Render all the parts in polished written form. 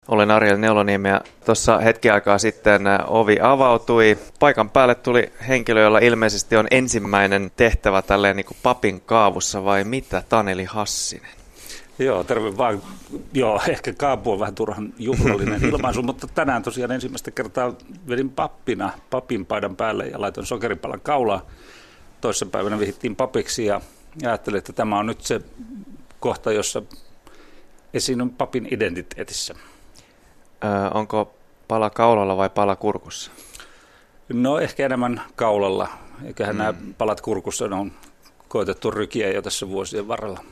Olen Ariel Neuloniemi ja tuossa hetki aikaa sitten ovi avautui. Paikan päälle tuli henkilö, jolla ilmeisesti on ensimmäinen tehtävä tälleen niin kuin papin kaavussa, vai mitä, Taneli Hassinen? Joo, terve vaan. Joo, ehkä kaapu on vähän turhan juhlallinen ilmaisu, mutta tänään tosiaan ensimmäistä kertaa vedin pappina papin paidan päälle ja laitoin sokeripalan kaulaa. Toissapäivänä vihittiin papiksi ja ajattelin, että tämä on nyt se kohta, jossa esiinnyn papin identiteetissä. Onko pala kaulalla vai pala kurkussa? No ehkä enemmän kaulalla. Eiköhän nämä palat kurkussa on koetettu rykiä jo tässä vuosien varrella.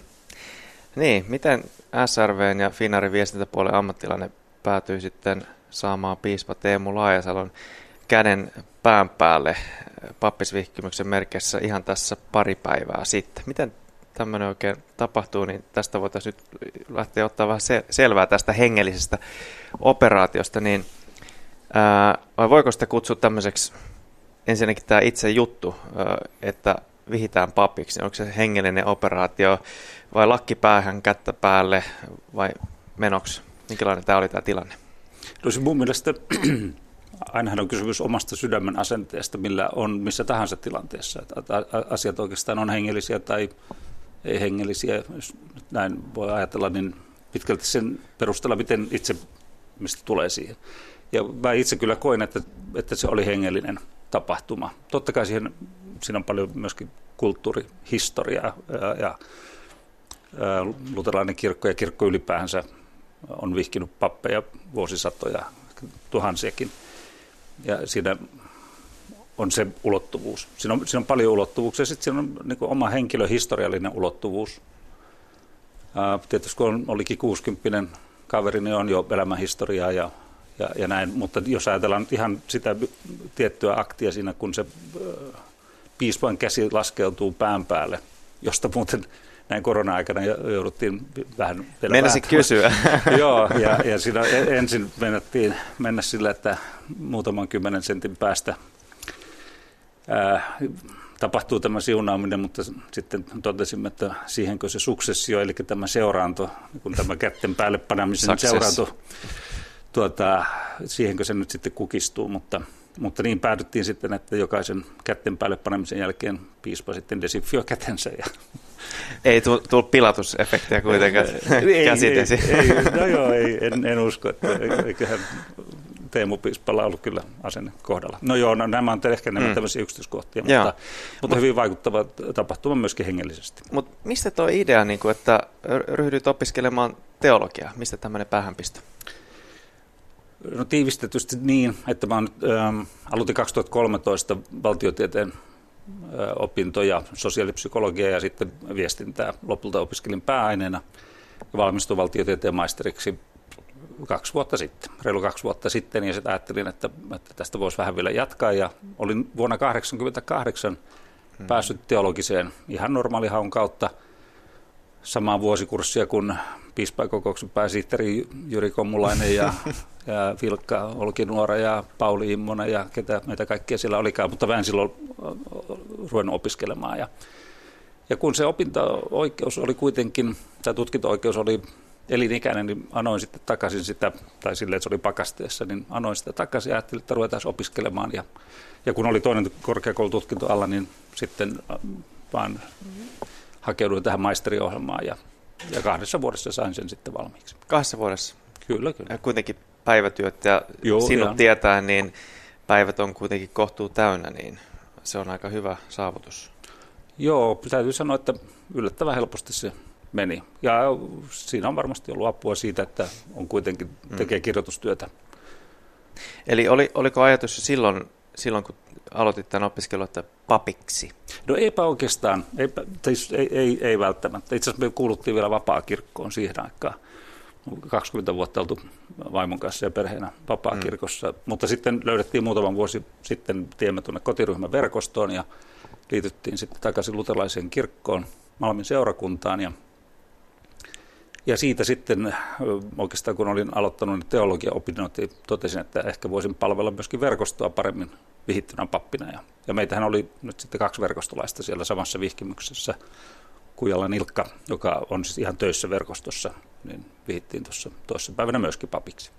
Niin, miten SRVn ja Finnairin viestintäpuolen ammattilainen päätyi sitten saamaan piispa Teemu Laajasalon käden pään päälle pappisvihkimyksen merkeissä ihan tässä pari päivää sitten? Miten tämmöinen oikein tapahtuu, niin tästä voitaisiin nyt lähteä ottaa vähän selvää tästä hengellisestä operaatiosta, niin vai voiko sitä kutsua tämmöiseksi ensinnäkin tämä itse juttu, että vihitään papiksi, onko se hengellinen operaatio vai lakki päähän, kättä päälle vai menoksi? Minkälainen tämä oli tämä tilanne? No se mun mielestä ainahan on kysymys omasta sydämen asenteesta, millä on missä tahansa tilanteessa. Että asiat oikeastaan on hengellisiä tai ei hengellisiä, jos näin voi ajatella, niin pitkälti sen perusteella, miten itse mistä tulee siihen. Ja mä itse kyllä koin, että se oli hengellinen tapahtuma. Totta kai siinä on paljon myöskin kulttuurihistoriaa ja luterilainen kirkko ja kirkko ylipäänsä on vihkinyt pappeja vuosisatoja, tuhansiakin. Ja siinä on se ulottuvuus. Siinä on paljon ulottuvuuksia. Sitten siinä on niin kuin oma henkilöhistoriallinen ulottuvuus. Tietysti kun olikin 60 kaveri, niin on jo elämänhistoriaa ja näin. Mutta jos ajatellaan ihan sitä tiettyä aktia siinä, kun se piispan käsi laskeutuu pään päälle, josta muuten näin korona-aikana jouduttiin vähän vielä Meinasin kysyä. Joo, ja siinä ensin mennä sillä, että muutaman 10 sentin päästä tapahtuu tämä siunaaminen, mutta sitten totesimme, että siihenkö se suksessio, eli tämä seuraanto, kun tämä kätten päälle panemisen seuraanto, siihenkö se nyt sitten kukistuu, mutta niin päädyttiin sitten, että jokaisen kätten päälle panemisen jälkeen piispa sitten desinfioi kätensä. Ei tullut pilatusefektiä kuitenkaan käsitesi. En usko, että eiköhän Teemu piispalla ollut kyllä asenne kohdalla. No joo, nämä on ehkä nämä tämmöisiä yksityiskohtia, mutta hyvin vaikuttava tapahtuma myöskin hengellisesti. Mutta mistä tuo idea, että ryhdyt opiskelemaan teologiaa? Mistä tämmöinen päähänpisto? No tiivistetysti niin, että mä aloitin 2013 valtiotieteen opintoja, sosiaalipsykologiaa ja sitten viestintää. Lopulta opiskelin pääaineena ja valmistuin valtiotieteen maisteriksi reilu 2 vuotta sitten, ja sitten ajattelin, että tästä voisi vähän vielä jatkaa, ja olin vuonna 1988 päässyt teologiseen ihan normaalihaun kautta samaan vuosikurssia kuin piispainkokouksen pääsihteeri Jyri Kommulainen ja Vilkka Olkinuora ja Pauli Immonen ja ketä meitä kaikkia siellä olikaan, mutta mä en silloin ruvennut opiskelemaan. Ja kun se opinto-oikeus oli kuitenkin, tai tutkinto-oikeus oli elinikäinen, niin anoin sitten takaisin sitä, tai silleen, että se oli pakasteessa, niin anoin sitä takaisin ja ajattelin, että ruvetaan opiskelemaan. Ja kun oli toinen korkeakoulututkinto alla, niin sitten vaan hakeuduin tähän maisteriohjelmaan ja 2 vuodessa sain sen sitten valmiiksi. 2 vuodessa? Kyllä. Ja kuitenkin päivätyöt ja sinut tietää, niin päivät on kuitenkin kohtuu täynnä, niin se on aika hyvä saavutus. Joo, täytyy sanoa, että yllättävän helposti se meni. Ja siinä on varmasti ollut apua siitä, että on kuitenkin tekee kirjoitustyötä. Eli oliko ajatus silloin kun aloitit tämän opiskelun, että papiksi? No eipä oikeastaan, ei välttämättä. Itse asiassa me kuuluttiin vielä vapaakirkkoon siihen aikaan. 20 vuotta oltu vaimon kanssa ja perheenä vapaakirkossa, mutta sitten löydettiin muutaman vuosi sitten tiemme tuonne kotiryhmän verkostoon ja liityttiin sitten takaisin luterilaiseen kirkkoon, Malmin seurakuntaan ja siitä sitten oikeastaan kun olin aloittanut teologiaopinnot, totesin, että ehkä voisin palvella myöskin verkostoa paremmin vihittynä pappina ja meitähän oli nyt sitten 2 verkostolaista siellä samassa vihkimyksessä, Kujalla Nilkka, joka on siis ihan töissä verkostossa niin vihittiin tuossa päivänä myöskin papiksi.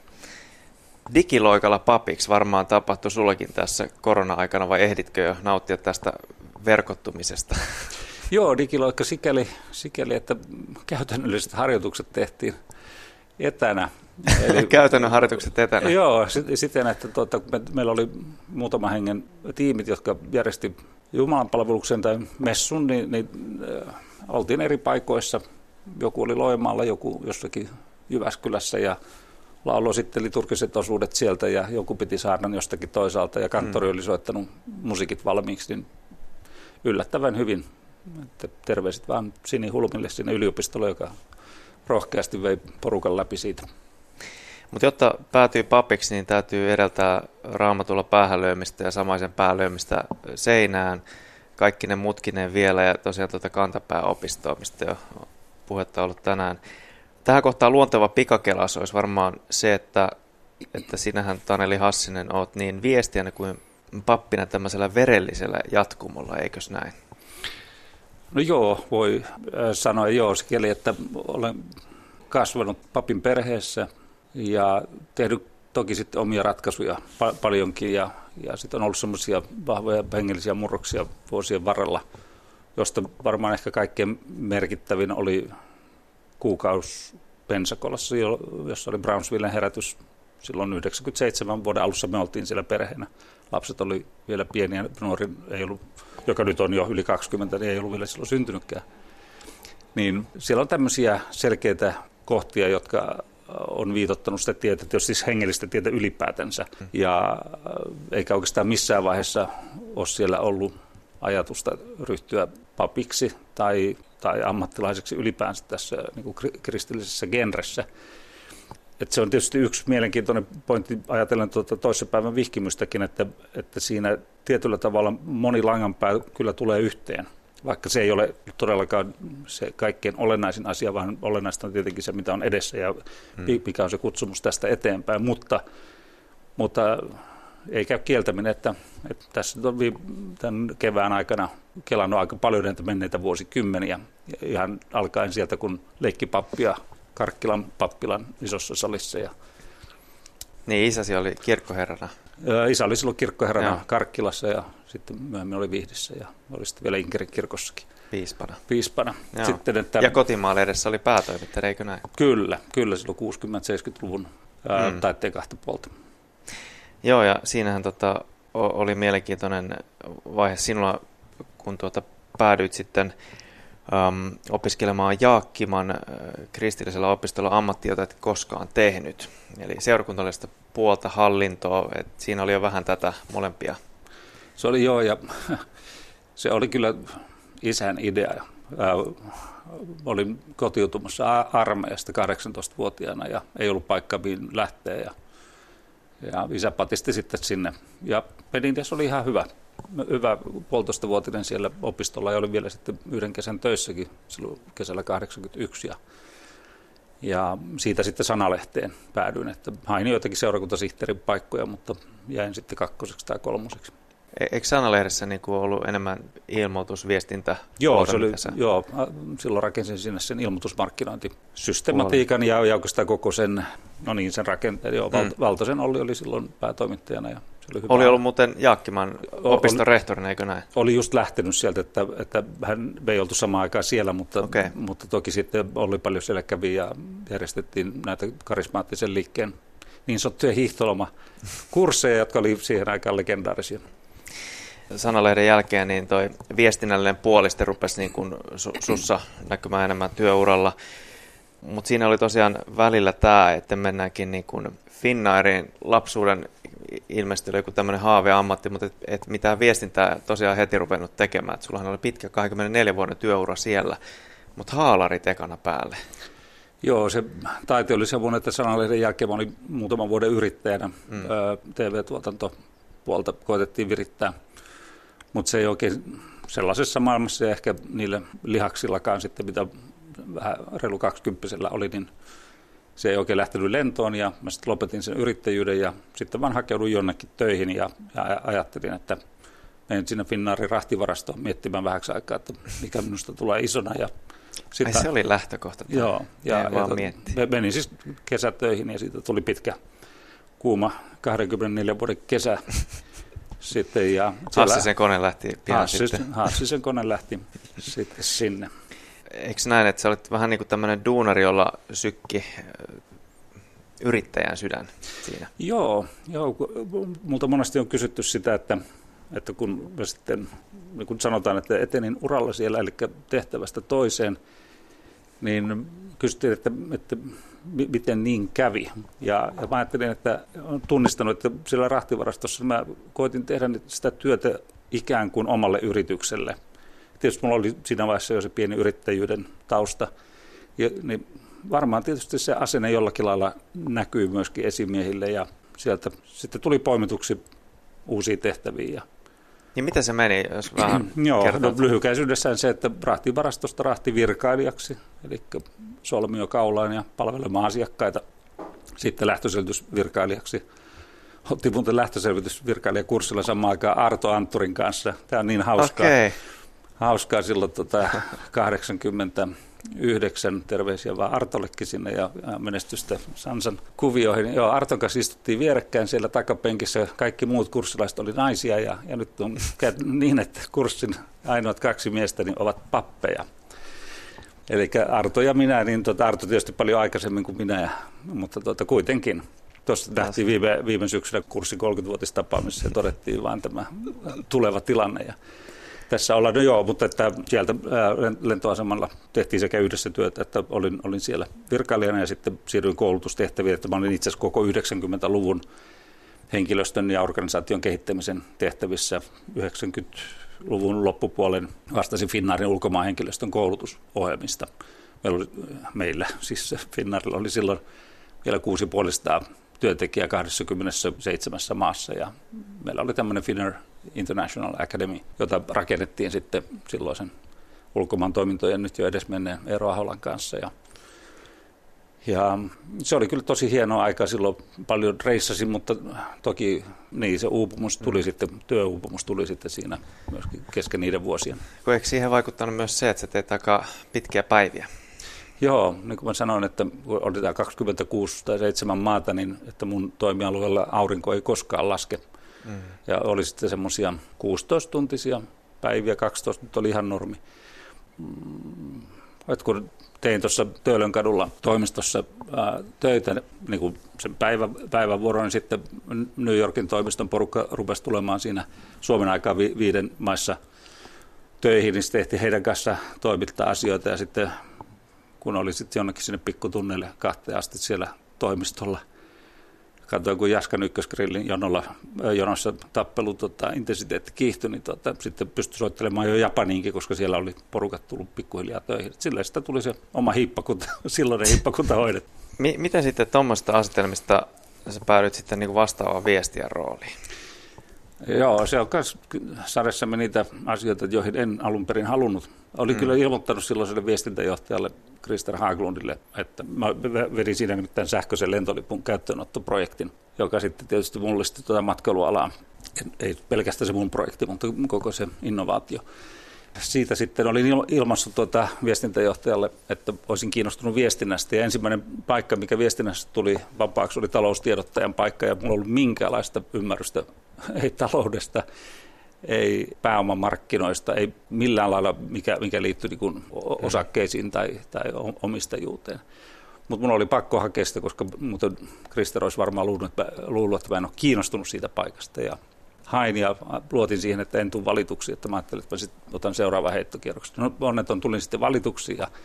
Digiloikalla papiksi varmaan tapahtui sullekin tässä korona-aikana, vai ehditkö jo nauttia tästä verkottumisesta? Joo, digiloikka sikäli, että käytännölliset harjoitukset tehtiin etänä. Eli käytännön harjoitukset etänä? Joo, siten, että meillä oli muutama hengen tiimit, jotka järjesti jumalanpalveluksen tai messun, niin oltiin eri paikoissa. Joku oli Loimaalla, joku jossakin Jyväskylässä ja lauloi sitten liturgiset osuudet sieltä ja joku piti saarnan jostakin toisaalta ja kanttori oli soittanut musiikit valmiiksi, niin yllättävän hyvin. Että terveiset vaan Sini Hulmille sinne yliopistolle, joka rohkeasti vei porukan läpi siitä. Mutta jotta päätyy papiksi, niin täytyy edeltää Raamatulla päähänlyömistä ja samaisen päähänlyömistä seinään, kaikki ne mutkineen vielä ja tosiaan kantapääopistoa, mistä jo puhetta ollut tänään. Tähän kohtaan luonteva pikakelaus olisi varmaan se, että sinähän Taneli Hassinen olet niin viestijänä kuin pappina tämmöisellä verellisellä jatkumolla, eikös näin? No joo, voi sanoa joo, sikäli, että olen kasvanut papin perheessä ja tehnyt toki sitten omia ratkaisuja paljonkin ja sitten on ollut semmoisia vahvoja hengellisiä murroksia vuosien varrella, josta varmaan ehkä kaikkein merkittävin oli kuukausi Pensacolassa, jossa oli Brownsvillen herätys. Silloin 97 vuoden alussa me oltiin siellä perheenä. Lapset oli vielä pieniä, nuori ei ollut, joka nyt on jo yli 20, niin ei ollut vielä silloin syntynytkään. Niin siellä on tämmöisiä selkeitä kohtia, jotka on viitottanut sitä tietä, jos siis hengellistä tietä ylipäätänsä. Ja eikä oikeastaan missään vaiheessa ole siellä ollut ajatusta ryhtyä papiksi tai ammattilaiseksi ylipäänsä tässä niin kuin kristillisessä genressä. Että se on tietysti yksi mielenkiintoinen pointti ajatellen toissapäivän vihkimystäkin, että siinä tietyllä tavalla moni langanpää kyllä tulee yhteen. Vaikka se ei ole todellakaan se kaikkein olennaisin asia, vaan olennaista on tietenkin se, mitä on edessä ja mikä on se kutsumus tästä eteenpäin. Mutta ei käy kieltäminen, että tässä on tämän kevään aikana kelannut aika paljon näitä menneitä vuosikymmeniä. Ihan alkaen sieltä, kun leikki pappia Karkkilan pappilan isossa salissa. Niin, isäsi oli kirkkoherrana. Isä oli silloin kirkkoherrana Karkkilassa ja sitten myöhemmin oli Vihdissä ja oli sitten vielä Inkerin kirkossakin. Piispana. Sitten, ja kotimaalla edessä oli päätoimittaja, eikö näin? Kyllä silloin 60-70-luvun taitteen kahta puolta. Joo, ja siinähän oli mielenkiintoinen vaihe sinulla, kun päädyit sitten opiskelemaan Jaakkiman kristillisellä opistolla ammattia, jota et koskaan tehnyt. Eli seurakuntalaista puolta hallintoa, että siinä oli jo vähän tätä molempia. Se oli joo, ja se oli kyllä isän idea. Olin kotiutumassa armeijasta 18-vuotiaana ja ei ollut paikkaa mihin lähteä. Ja isä patisti sitten sinne. Ja Pedintias oli ihan hyvä 1,5-vuotinen siellä opistolla ja oli vielä sitten yhden kesän töissäkin silloin kesällä 81. Ja siitä sitten Sanalehteen päädyin, että hain joitakin seurakuntasihteerin paikkoja, mutta jäin sitten 2. tai 3. Eikö Sanalehdessä niin kuin ollut enemmän ilmoitusviestintä? Joo, silloin rakensin sinne sen ilmoitusmarkkinointisystematiikan ja oikeastaan koko sen rakenteen. Valtosen Olli oli silloin päätoimittajana. Ja se oli hyvä. Oli ollut muuten Jaakkiman opiston rehtorina, eikö näin? Oli just lähtenyt sieltä, että hän ei oltu samaan aikaan siellä, mutta toki sitten Olli paljon siellä kävi ja järjestettiin näitä karismaattisen liikkeen niin sanottuja hiihtolomakursseja, jotka oli siihen aikaan legendaarisia. Sanalehden jälkeen niin toi viestinnällinen puoli sitten rupesi niin kuin sussa näkymään enemmän työuralla. Mutta siinä oli tosiaan välillä tämä, että mennäänkin niin kuin Finnairin lapsuuden ilmeisesti oli joku tämmöinen haaveammatti, mutta et mitään viestintää tosiaan heti ruvennut tekemään. Et sullahan oli pitkä 24 vuoden työura siellä, mutta haalarit ekana päälle. Joo, se taite oli semmoinen, että Sanalehden jälkeen mä olin muutaman vuoden yrittäjänä. TV-tuotantopuolta koetettiin virittää. Mutta se ei oikein sellaisessa maailmassa ja ehkä niillä lihaksillakaan sitten, mitä vähän reilu 20-vuotiailla oli, niin se ei oikein lähtenyt lentoon ja mä sitten lopetin sen yrittäjyyden ja sitten vaan hakeuduin jonnekin töihin ja ajattelin, että menen sinne Finnairin rahtivarastoon miettimään vähäksi aikaa, että mikä minusta tulee isona ja Ai se oli lähtökohta. Joo. Ja menin siis kesätöihin ja siitä tuli pitkä, kuuma 24 vuoden kesä. Sitten, ja Hassisen kone lähti pian sitten. Hassisen kone lähti sitten sinne. Eikö näin, että sä olit vähän niin kuin tämmöinen duunari, jolla sykki yrittäjän sydän siinä? Joo. Multa monesti on kysytty sitä, että kun sitten niin kun sanotaan, että etenin uralla siellä, eli tehtävästä toiseen, niin kysyttiin, että miten niin kävi. Ja mä ajattelin, että olen tunnistanut, että siellä rahtivarastossa mä koitin tehdä sitä työtä ikään kuin omalle yritykselle. Tietysti mulla oli siinä vaiheessa jo se pieni yrittäjyyden tausta. Ja, niin varmaan tietysti se asenne jollakin lailla näkyy myöskin esimiehille ja sieltä sitten tuli poimituksi uusia tehtäviä. Niin mitä se meni, jos vähän kertot? Lyhykäisyydessään se, että rahtivarastosta rahtivirkailijaksi, eli solmiokaulaan ja palvelemaan asiakkaita. Sitten lähtöselvitysvirkailijaksi. Otti muuten lähtöselvitysvirkailijakurssilla samaan aikaan Arto Antturin kanssa. Tämä on niin hauskaa. Okay. Hauskaa silloin 89, terveisiä vaan Artollekin sinne ja menestystä Sansan kuvioihin. Joo, Arton kanssa istuttiin vierekkäin siellä takapenkissä, kaikki muut kurssilaiset oli naisia ja nyt on niin, että kurssin ainoat 2 miestä niin ovat pappeja. Eli Arto ja minä, niin Arto tietysti paljon aikaisemmin kuin minä, mutta kuitenkin. Tuossa nähtiin viime syksynä kurssin 30-vuotistapaamisessa ja todettiin vaan tämä tuleva tilanne. Ja tässä ollaan, no joo, mutta että sieltä lentoasemalla tehtiin sekä yhdessä työtä, että olin siellä virkailijana ja sitten siirryin koulutustehtäviin, että mä olin itse asiassa koko 90-luvun henkilöstön ja organisaation kehittämisen tehtävissä. 90-luvun loppupuolen vastasin Finnairin ulkomaanhenkilöstön koulutusohjelmista. Meillä siis Finnairilla oli silloin vielä 650 työntekijää 27 maassa ja meillä oli tämmöinen Finnair International Academy, jota rakennettiin sitten silloisen ulkomaan toimintojen nyt jo edesmenneen Eero Aholan kanssa. Ja se oli kyllä tosi hienoa aikaa, silloin paljon reissasin, mutta toki niin se uupumus tuli sitten, työuupumus tuli sitten siinä myöskin kesken niiden vuosien. Eikö siihen vaikuttanut myös se, että sä teet aika pitkiä päiviä? Joo, niin kuin mä sanoin, että kun oli tämä 26 tai 7 maata, niin että mun toimialueella aurinko ei koskaan laske. Ja oli sitten semmoisia 16-tuntisia päiviä, 12 nyt oli ihan normi. Kun tein tuossa Töölönkadulla toimistossa töitä, niin kuin sen päivävuoron, niin sitten New Yorkin toimiston porukka rupesi tulemaan siinä Suomen aikaa 5 maissa töihin, niin sitten tehtiin heidän kanssa toimittaa asioita ja sitten kun oli sitten jonnekin sinne pikkutunneille 2 asti siellä toimistolla, katsoin, kun Jaskan ykkösgrillin jonossa tappelu intensiteetti kiihtyi, niin sitten pystyi soittelemaan jo Japaniinkin, koska siellä oli porukat tullut pikkuhiljaa töihin. Sillä sitä tuli se oma hiippakunta, silloinen hiippakunta hoidettu. Miten sitten tuommoista asetelmista sä päädyit sitten niin kuin vastaavaan viestijän rooliin? Joo, se on myös sarjassamme niitä asioita, joihin en alun perin halunnut. Olin kyllä ilmoittanut silloiselle viestintäjohtajalle Krister Haglundille, että mä vedin siinä nyt tämän sähköisen lentolipun käyttöönottoprojektin, joka sitten tietysti mullisti matkailualaa. Ei pelkästään se mun projekti, mutta koko se innovaatio. Siitä sitten olin ilmaissut viestintäjohtajalle, että olisin kiinnostunut viestinnästä. Ja ensimmäinen paikka, mikä viestinnästä tuli vapaaksi, oli taloustiedottajan paikka. Ja mulla ei ollut minkäänlaista ymmärrystä, ei taloudesta, ei pääomamarkkinoista, ei millään lailla, mikä liittyi niin osakkeisiin tai omistajuuteen. Mutta mun oli pakko hakea sitä, koska muuten Krister olisi varmaan luullut, että mä en ole kiinnostunut siitä paikasta. Ja hain ja luotin siihen, että en tule valituksi, että mä ajattelin, että mä sitten otan seuraavan heittokierroksen. No onneton tulin sitten valituksi ja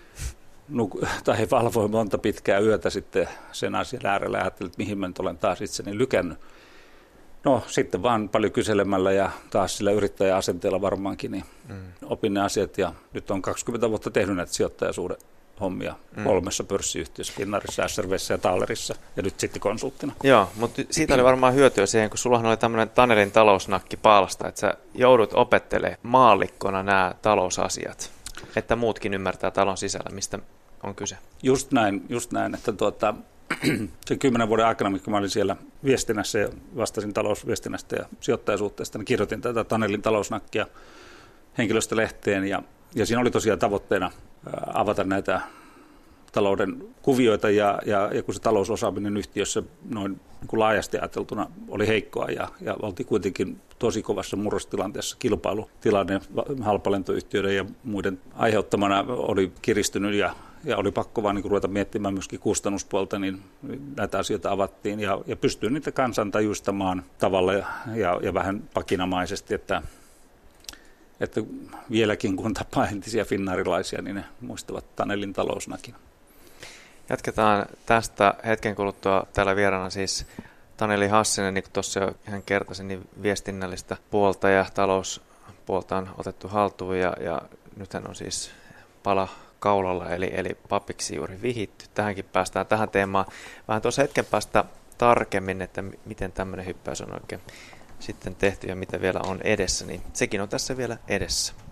valvoin monta pitkää yötä sitten sen asian äärellä ja ajattelin, että mihin mä nyt olen taas itseni lykännyt. No sitten vaan paljon kyselemällä ja taas sillä yrittäjäasenteella varmaankin niin opin ne asiat ja nyt on 20 vuotta tehnyt näitä sijoittajasuuden hommia 3 pörssiyhtiössä, Finnairissa, SRVssä ja Taalerissa ja nyt sitten konsulttina. Joo, mutta siitä oli varmaan hyötyä siihen, kun sullahan oli tämmöinen Tanelin talousnakki paalasta, että sä joudut opettelemaan maallikkona nämä talousasiat, että muutkin ymmärtää talon sisällä, mistä on kyse. Just näin, että sen 10 vuoden aikana, mikä mä olin siellä viestinnässä ja vastasin talousviestinnästä ja sijoittajasuhteesta, niin kirjoitin tätä Tanelin talousnakkia henkilöstölehteen ja siinä oli tosiaan tavoitteena avata näitä talouden kuvioita ja kun se talousosaaminen yhtiössä noin niin kuin laajasti ajateltuna oli heikkoa ja oltiin kuitenkin tosi kovassa murrostilanteessa, kilpailutilanne halpalentoyhtiöiden ja muiden aiheuttamana oli kiristynyt ja oli pakko vaan niin ruveta miettimään myöskin kustannuspuolta, niin näitä asioita avattiin ja pystyi niitä kansantajuistamaan tavalla ja vähän pakinamaisesti, että vieläkin kun tapaa entisiä finnairilaisia, niin ne muistavat Tanelin talousnakin. Jatketaan tästä hetken kuluttua. Täällä vieraana siis Taneli Hassinen, niin kuin tuossa jo hän kertasi, niin viestinnällistä puolta ja talouspuolta on otettu haltuun ja nythän on siis pala kaulalla, eli papiksi juuri vihitty. Tähänkin päästään tähän teemaan vähän tuossa hetken päästä tarkemmin, että miten tämmöinen hyppäys on oikein sitten tehty ja mitä vielä on edessä, niin sekin on tässä vielä edessä.